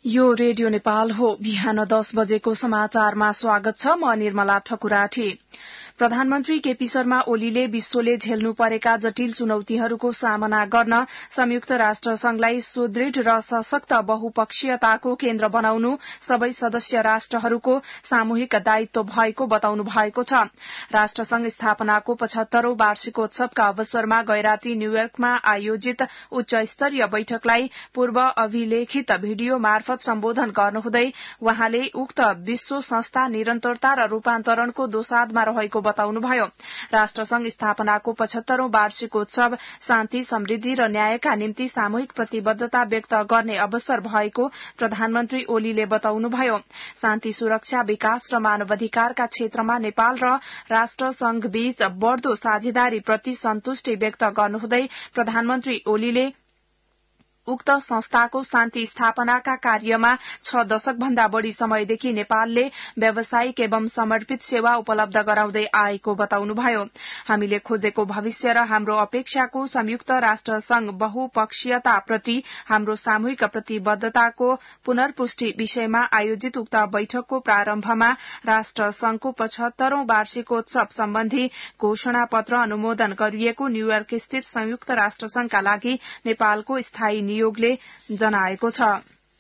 यो रेडियो नेपाल हो। बिहान 10 बजेको समाचारमा स्वागत छ। म निर्मला ठकुराठी। प्रधानमन्त्री केपी शर्मा ओलीले विश्वले झेल्नु परेका जटिल चुनौतीहरूको सामना गर्न संयुक्त राष्ट्र संघलाई सुदृढ़ र सशक्त बहुपक्षीयताको केन्द्र बनाउनु सबै सदस्य राष्ट्रहरूको सामूहिक दायित्व भएको बताउनु भएको छ। राष्ट्रसंघ स्थापनाको 75औं वार्षिकोत्सवका अवसरमा गैराती न्यूयोर्कमा आयोजित उच्च स्तरीय बैठकलाई पूर्व अभिलेखित भिडियो मार्फत सम्बोधन गर्नुहुँदै वहाँले उक्त विश्व संस्था निरन्तरता र रूपान्तरणको दोसाधमा रहेको बताउनुभयो। राष्ट्रसंघ स्थापनाको 75औं वार्षिकोत्सव शान्ति, समृद्धि र न्यायका निम्ति सामूहिक प्रतिबद्धता व्यक्त गर्ने अवसर भएको प्रधानमन्त्री ओलीले बताउनुभयो। शान्ति, सुरक्षा, विकास र मानवाधिकारका क्षेत्रमा नेपाल र राष्ट्रसंघ बीच बढ़दो साझेदारी प्रति सन्तुष्टि व्यक्त गर्नुहुँदै प्रधानमन्त्री ओलीले उक्त संस्थाको शान्ति स्थापनाका कार्यमा 6 दशक भन्दा बढ़ी समयदेखि नेपालले व्यावसायिक एवं समर्पित सेवा उपलब्ध गराउँदै आएको बताउनुभयो। हामीले खोजेको भविष्य र हाम्रो अपेक्षाको संयुक्त राष्ट्र संघ बहुपक्षीयताप्रति हाम्रो सामूहिक प्रतिबद्धताको पुनर्पुष्टि विषयमा आयोजित उक्त बैठकको प्रारम्भमा राष्ट्र संघको 75औं वार्षिकोत्सव सम्बन्धी घोषणा पत्र अनुमोदन गरिएको न्यूयोर्क स्थित संयुक्त राष्ट्र संघका लागि नेपालको स्थायी नियोगले जनाएको छ।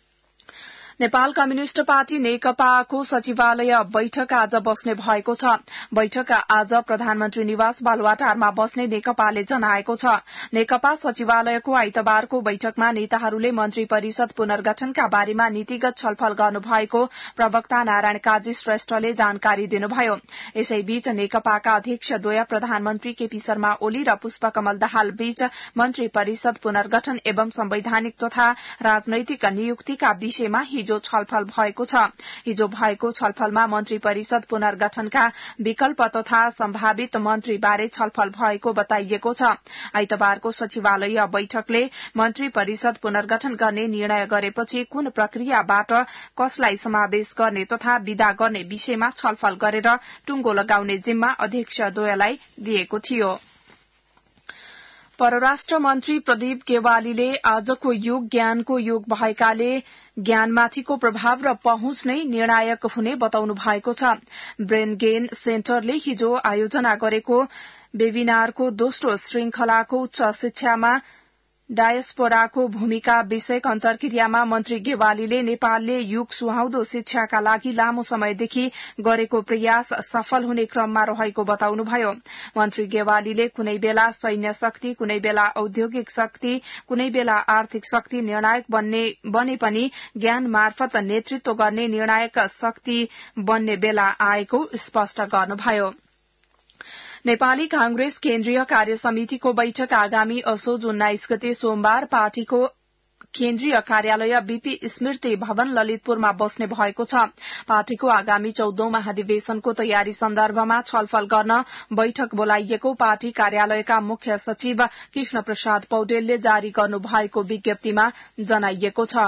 नेपाल कम्युनिष्ट पार्टी नेकपाको सचिवालय बैठक आज बस्ने भएको छ। बैठक आज प्रधानमन्त्री निवास बालुवाटारमा बस्ने नेकपाले जनाएको छ। नेकपा सचिवालयको आइतबारको बैठकमा नेताहरूले मन्त्री परिषद पुनर्गठनका बारेमा नीतिगत छलफल गर्नुभएको प्रवक्ता नारायण काजी श्रेष्ठले जानकारी दिनुभयो। यसैबीच नेकपाका अध्यक्ष द्वय प्रधानमन्त्री केपी शर्मा ओली र पुष्पकमल दाहाल बीच मन्त्री परिषद पुनर्गठन एवं संवैधानिक तथा राजनैतिक नियुक्तिका विषयमा हिजो छलफल भएको छ। हिजो भएको छलफलमा मन्त्री परिषद पुनर्गठनका विकल्प तथा सम्भावित मन्त्रीबारे छलफल भएको बताइएको छ। आइतबारको सचिवालय बैठकले मन्त्री परिषद पुनर्गठन गर्ने निर्णय गरेपछि कुन प्रक्रियाबाट कसलाई समावेश गर्ने तथा विदा गर्ने विषयमा छलफल गरेर टुंगो लगाउने जिम्मा अध्यक्ष द्वयलाई दिएको थियो। परराष्ट्र मन्त्री प्रदीप गेवालीले आजको युग ज्ञानको युग भएकाले ज्ञानमाथिको प्रभाव र पहुँच नै निर्णायक हुने बताउनु भएको छ। ब्रेन गेन सेन्टरले हिजो आयोजना गरेको वेबिनारको दोस्रो श्रृंखलाको उच्च शिक्षामा डायस्पोराको भूमिका विषयक अन्तर्क्रियामा मन्त्री गेवालीले नेपालले युग सुहाउँदो शिक्षाका लागि लामो समयदेखि गरेको प्रयास सफल हुने क्रममा रहेको बताउनुभयो। मन्त्री गेवालीले कुनै बेला सैन्य शक्ति, कुनै बेला औद्योगिक शक्ति, कुनै बेला आर्थिक शक्ति निर्णायक बने पनि ज्ञान मार्फत नेतृत्व गर्ने निर्णायक शक्ति बन्ने बेला आएको स्पष्ट गर्नुभयो। नेपाली कांग्रेस केन्द्रीय कार्य समितिको बैठक आगामी असोज 19 गते सोमबार पार्टीको केन्द्रीय कार्यालय बीपी स्मृति भवन ललितपुरमा बस्ने भएको छ। पार्टीको आगामी 14औं महाधिवेशनको तयारी सन्दर्भमा छलफल गर्न बैठक बोलाइएको पार्टी कार्यालयका मुख्य सचिव कृष्ण प्रसाद पौडेलले जारी गर्नुभएको विज्ञप्तिमा जनाइएको छ।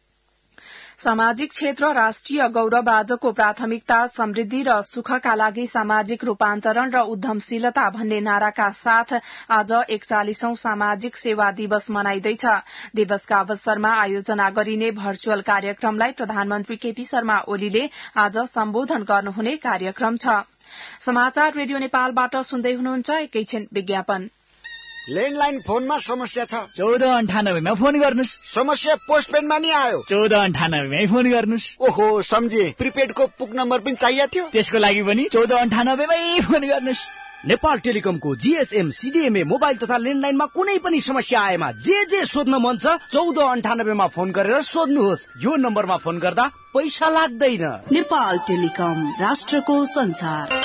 सामाजिक क्षेत्र राष्ट्रिय गौरव आजको प्राथमिकता समृद्धि र सुखका लागि सामाजिक रूपान्तरण र उद्यमशीलता भन्ने नाराका साथ आज 41औं सामाजिक सेवा दिवस मनाइँदैछ। दिवसका अवसरमा आयोजना गरिने भर्चुअल कार्यक्रमलाई प्रधानमन्त्री केपी शर्मा ओलीले आज सम्बोधन गर्नुहुने कार्यक्रम छ। समाचार रेडियो नेपालबाट सुन्दै हुनुहुन्छ। एकैछिन विज्ञापन। ल्यान्डलाइन फोनमा समस्या छ 1498 मा फोन गर्नुस्। समस्या पोस्टपेडमा नि आयो 1498 मै फोन गर्नुस्। ओहो सम्झे, प्रिपेडको पुक नम्बर पनि चाहिएको थियो। त्यसको लागि पनि 1498 मै फोन गर्नुस्। नेपाल टेलिकमको जीएसएम सीडीएमए मोबाइल तथा ल्यान्डलाइनमा कुनै पनि समस्या आएमा जे सोध्न मन छ 1498 मा फोन गरेर सोध्नुहोस्। यो नम्बरमा फोन गर्दा पैसा लाग्दैन। नेपाल टेलिकम, राष्ट्रको संचार।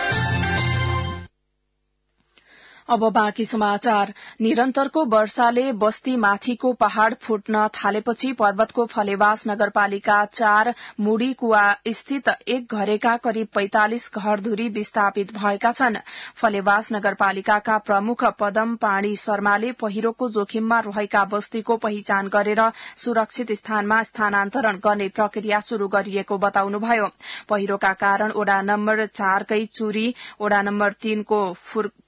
अब बाँकी समाचार। निरन्तरको वर्षाले बस्ती माथिको पहाड़ फुट्न थालेपछि पर्वतको फलेवास नगरपालिका 4 मुडी कुवा स्थित एक घरेका करिब 45 घरधुरी विस्थापित भएका छन्। फलेवास नगरपालिकाका प्रमुख पदम पाणी शर्माले पहिरोको जोखिममा रहेका बस्तीको पहिचान गरेर सुरक्षित स्थानमा स्थानान्तरण गर्ने प्रक्रिया शुरू गरिएको बताउनुभयो। पहिरोका कारण ओडा नम्बर 4 कै चुरी, ओडा नम्बर 3 को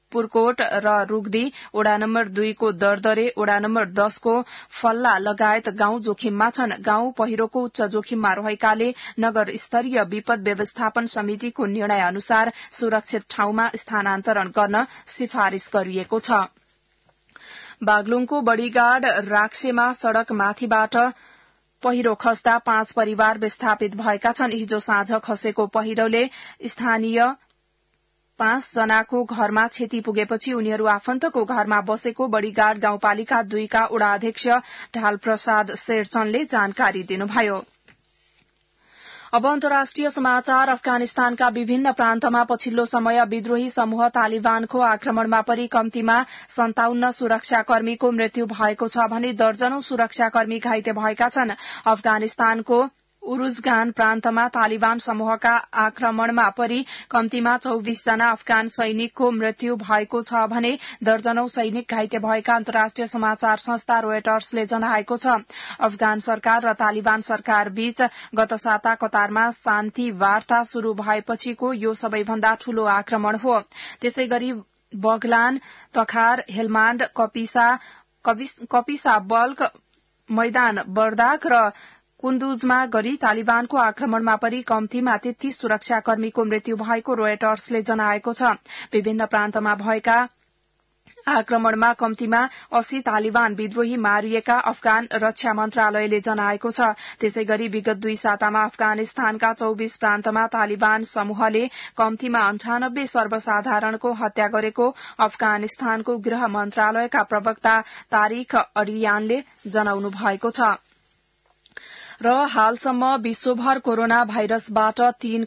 पुरकोट र रुगदी, वडा नम्बर 2 को दरदरे, वडा नम्बर 10 को फल्ला लगायत गाउँ जोखिममा छन्। गाउँ पहिरोको उच्च जोखिममा रहेकाले नगर स्तरीय विपद व्यवस्थापन समितिको निर्णय अनुसार सुरक्षित ठाउँमा स्थानान्तरण गर्न सिफारिश गरिएको छ। बागलुङको बडीगाड राक्सेमा सड़क माथिबाट पहिरो खस्दा 5 परिवार विस्थापित भएका छन्। हिजो साँझ खसेको पहिरोले स्थानीय 5 जनाको घरमा क्षति पुगेपछि उनीहरू आफन्तको घरमा बसेको बडीगाड गाउँपालिका 2 का वडा अध्यक्ष ढालप्रसाद शेरचनले जानकारी दिनुभयो। अब अन्तर्राष्ट्रिय समाचार। अफगानिस्तानका विभिन्न प्रान्तमा पछिल्लो समय विद्रोही समूह तालिबानको आक्रमणमा परि कम्तीमा 57 सुरक्षाकर्मीको मृत्यु भएको छ भने दर्जनौं सुरक्षाकर्मी घाइते भएका छन्। अफगानिस्तानको उरुजगान प्रान्तमा तालिबान समूहका आक्रमणमा परि कम्तीमा 24 जना अफगान सैनिकको मृत्यु भएको छ भने दर्जनौं सैनिक घाइते भएका अन्तर्राष्ट्रिय समाचार संस्था रोयटर्सले जनाएको छ। अफगान सरकार र तालिबान सरकार बीच गत साता कतारमा शान्ति वार्ता शुरू भएपछिको यो सबैभन्दा ठूलो आक्रमण हो। त्यसैगरी बगलान, तखार, हेलमाण्ड, कपिसा बल्क, मैदान बर्दाक र कुन्दुजमा गरी तालिबानको आक्रमणमा परि कम्तीमा 33 सुरक्षाकर्मीको मृत्यु भएको रोयटर्सले जनाएको छ। विभिन्न प्रान्तमा भएका आक्रमणमा कम्तीमा 80 तालिबान विद्रोही मारिएका अफगान रक्षा मन्त्रालयले जनाएको छ। त्यसैगरी विगत 2 सातामा अफगानिस्तानका 24 प्रान्तमा तालिबान समूहले कम्तीमा 98 सर्वसाधारणको हत्या गरेको अफगानिस्तानको गृह मन्त्रालयका प्रवक्ता तारिख अरियानले जनाउनु भएको छ। र हालसम्म विश्वभर कोरोना भाइरसबाट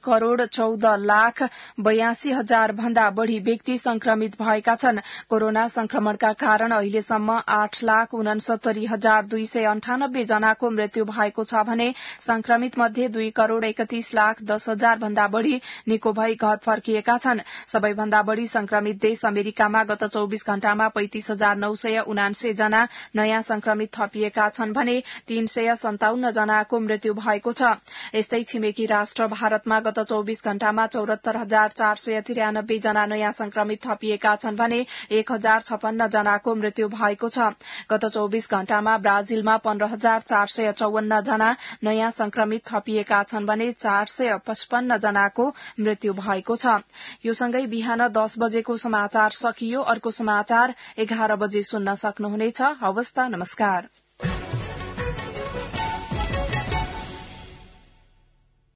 3,14,82,000 भन्दा बढ़ी व्यक्ति संक्रमित भएका छन्। कोरोना संक्रमणका कारण अहिलेसम्म 8,69,298 जनाको मृत्यु भएको छ भने संक्रमित मध्ये 2,31,10,000 भन्दा बढ़ी निको भई घर फर्किएका छन्। सबैभन्दा बढ़ी संक्रमित देश अमेरिकामा गत 24 घण्टामा 35,979 जना नयाँ संक्रमित थपिएका छन् भने 357 जना को मृत्यु भएको छ। यस्तै छिमेकी राष्ट्र भारतमा गत 24 घण्टामा 74,493 जना नयाँ संक्रमित थपिएका छन् भने 1,056 जनाको मृत्यु भएको छ। गत 24 घण्टामा ब्राजिलमा 15,454 जना नयाँ संक्रमित थपिएका छन् भने 455 जनाको मृत्यु भएको छ। यो सँगै बिहान 10 बजेको समाचार सकियो। अर्को समाचार 11 बजे सुन्न सक्नुहुनेछ। हवस् त, नमस्कार।